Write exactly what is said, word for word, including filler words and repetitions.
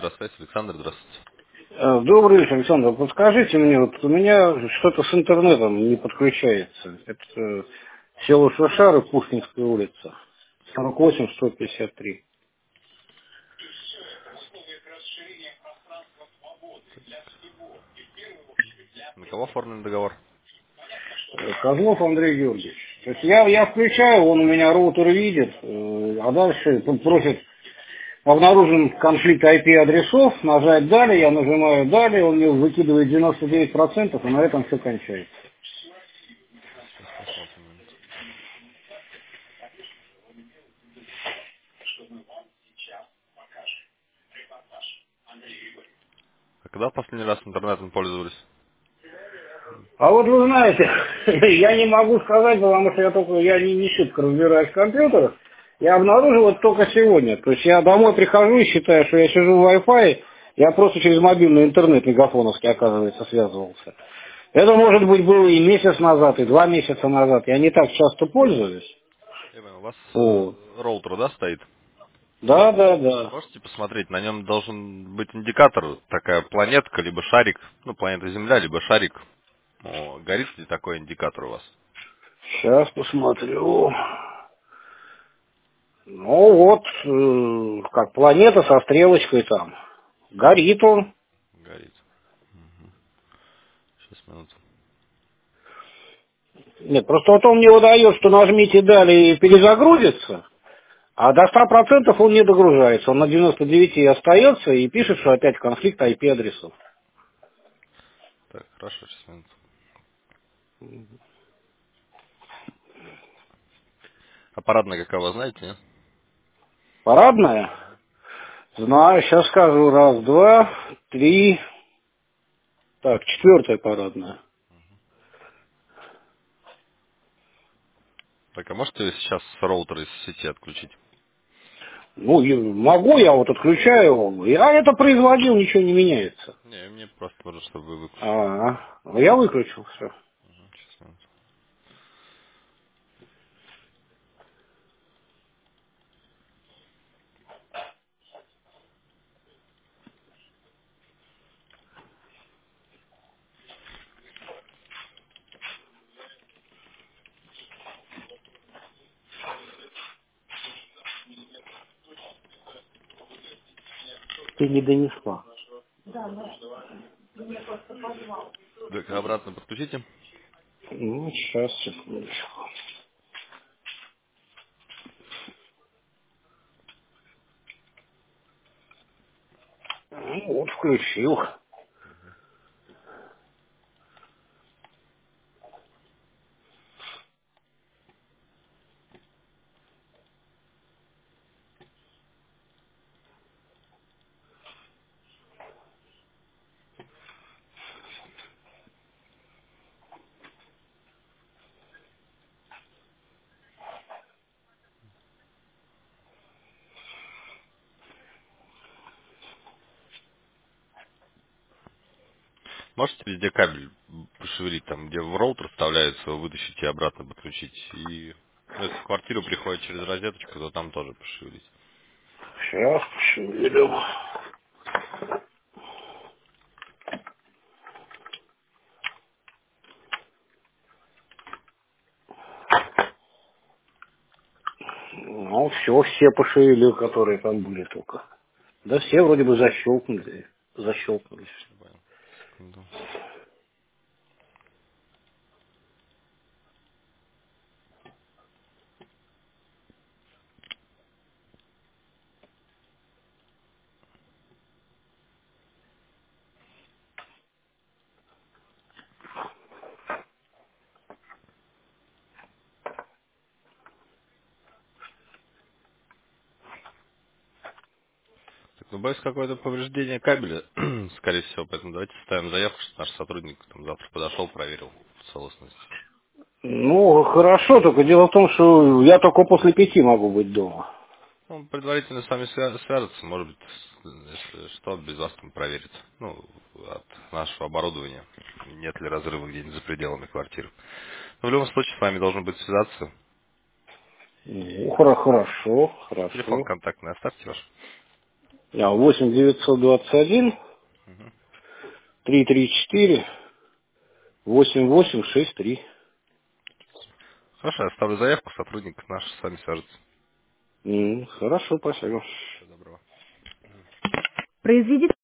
Здравствуйте, Александр, здравствуйте. Э, Добрый вечер, Александр. Подскажите мне, вот у меня что-то с интернетом не подключается. Это э, село Шашары, Пушкинская улица, сорок восемь сто пятьдесят три. На кого оформлен договор? Э, Козлов Андрей Георгиевич. То есть я, я включаю, он у меня роутер видит, э, а дальше он просит обнаружен конфликт ай пи-адресов, нажать «Далее», я нажимаю «Далее», он мне выкидывает девяносто девять процентов, и на этом все кончается. Сейчас посмотрим. Минуту. А когда в последний раз интернетом пользовались? А вот вы знаете, я не могу сказать, потому что я только, я не, не шибко разбираюсь в компьютерах. Я обнаружил это только сегодня. То есть я домой прихожу и считаю, что я сижу в Wi-Fi, я просто через мобильный интернет мегафоновский, оказывается, связывался. Это, может быть, было и месяц назад, и два месяца назад. Я не так часто пользуюсь. Я понял, у вас Вот. э, роутер, да, стоит? Да, да, да. Можете посмотреть, на нем должен быть индикатор, такая планетка, либо шарик, ну, планета Земля, либо шарик. О, горит ли такой индикатор у вас? Сейчас посмотрю. Ну вот, э, как планета со стрелочкой там. Горит он. Горит. Сейчас, минуту. Нет, просто вот он мне выдает, что нажмите далее и перезагрузится, а до ста процентов он не догружается. Он на девяносто девять и остается и пишет, что опять конфликт ай пи-адресов. Так, хорошо, сейчас, минуту. Аппаратная какова, знаете, нет? Парадная? Знаю, сейчас скажу. Раз, два, три. Так, четвертая парадная. Так, а можете сейчас роутер из сети отключить? Ну, и могу, я вот отключаю его. Я это производил, ничего не меняется. Не, мне просто нужно, чтобы вы выключили. А, я выключил все. Сейчас, минуту. Ты не донесла. Так, обратно подключите. Ну, сейчас, секундочку. Ну, вот включил. Можете везде кабель пошевелить, там, где в роутер вставляется, вытащить и обратно подключить. И ну, если в квартиру приходит через розеточку, то там тоже пошевелить. Сейчас пошевелю. Ну, все, все пошевелил, которые там были только. Да все вроде бы защелкнули. Защелкнулись. Я понял. Секунду. Так, ну, боюсь, какое-то повреждение кабеля, скорее всего, поэтому давайте ставим заявку, что наш сотрудник там завтра подошел, проверил целостность. Ну, хорошо, только дело в том, что я только после пяти могу быть дома. Он предварительно с вами свя- свяжется, может быть, с- если что, без вас там проверит. Ну, от нашего оборудования. Нет ли разрыва где-нибудь за пределами квартиры. Но в любом случае с вами должен быть связаться. Ну, хоро- хорошо, Телефон хорошо. контактный оставьте ваш. А, восемь девятьсот двадцать один Мгм. триста тридцать четыре восемь восемь шесть три. Хорошо, я оставлю заявку, сотрудник наш с вами свяжется. М, Хорошо, спасибо. Всего доброго. Произведите